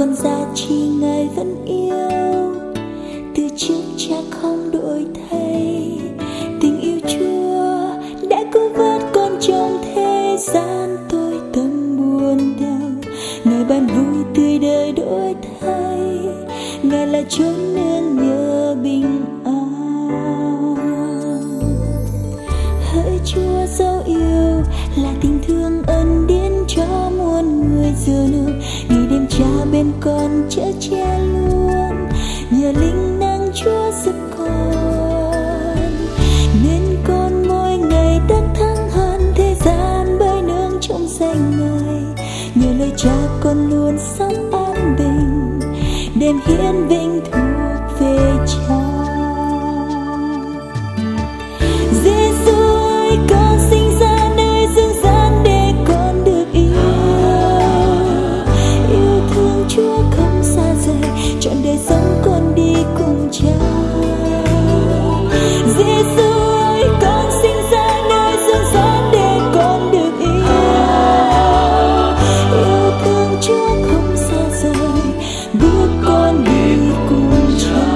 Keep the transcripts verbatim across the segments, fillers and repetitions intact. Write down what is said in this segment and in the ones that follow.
còn giá trị Ngài vẫn yêu. Từ trước Cha không đổi thay, tình yêu Chúa đã cứu vớt con trong thế gian tôi tâm buồn đau. Ngài ban vui tươi đời đổi thay, Ngài là chốn nương nhờ bình an. Hỡi Chúa dấu yêu là tình thương ân điển cho muôn người giờ nơi ngày đêm Cha bên con chở che luôn, nhờ linh năng Chúa giúp con nên con mỗi ngày đắc thắng hơn thế gian bởi nương trong danh Ngài. Nhờ lời Cha con luôn sống an bình, đêm hiến vinh thuộc về Cha. Giêsu ơi, con sinh ra nơi dương gian để con được yêu. Yêu thương Chúa không xa rời, trọn đời sống con đi cùng Cha. Giêsu ơi, con sinh ra nơi dương gian để con được yêu. Yêu thương Chúa không xa rời, bước con đi cùng Cha.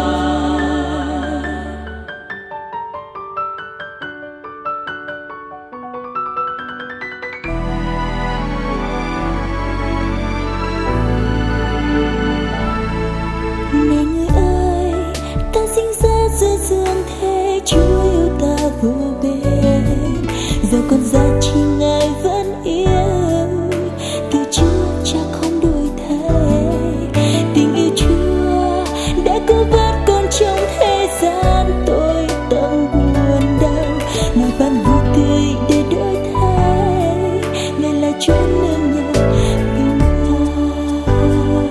Này người ơi, ta sinh ra giữa dương thế, Chúa yêu ta vô bền. Giờ còn giá trị Ngài vẫn yêu, từ trước Cha không đổi thay. Tình yêu Chúa đã cứu vớt con trong thế gian tôi tâm buồn đau. Ngài ban vui tươi để đổi thay, Ngài là chốn nương nhờ bình an.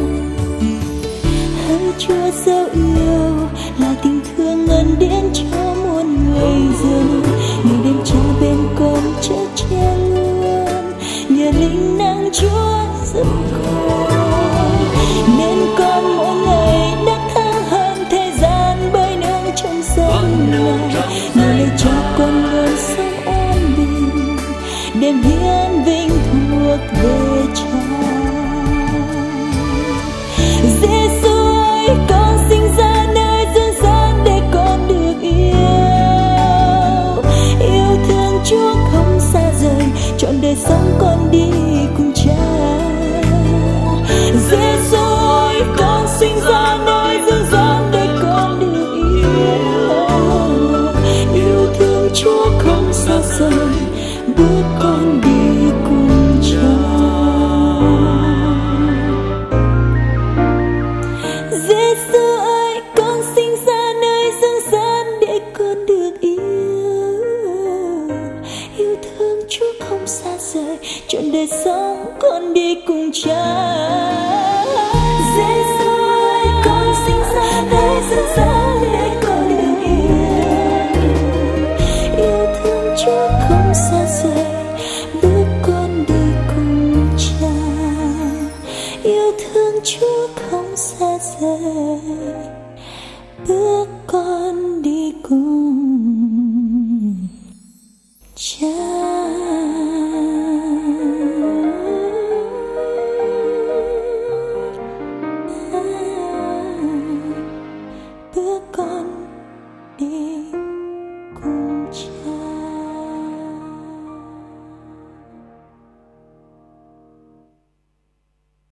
Hỡi Chúa dấu yêu là tình thương ân điển cho muôn người giờ ngày đêm Cha bên con chở che luôn, nhờ linh năng Chúa giúp con nên con mỗi ngày đắc thắng hơn thế gian bởi nương trong danh Ngài. Nhờ lời Cha con luôn sống an bình, đêm hiến vinh thuộc về Cha. Giêsu ơi, con sinh ra nơi dương gian để con được yêu. Yêu thương Chúa không xa rời, trọn đời sống con đi cùng Cha. Giêsu ơi, con sinh ra nơi dương gian để con được yêu. Yêu thương Chúa không xa rời, bước con đi cùng Cha. Giêsu ơi, con sinh ra nơi dương gian để con được yêu. Yêu thương Chúa không xa rời, trọn đời sống con đi cùng Cha. Giêsu ơi, con sinh ra nơi dương gian để con được yêu. Yêu thương Chúa không xa rời, bước con đi cùng Cha. Yêu thương Chúa không xa rời, bước con đi cùng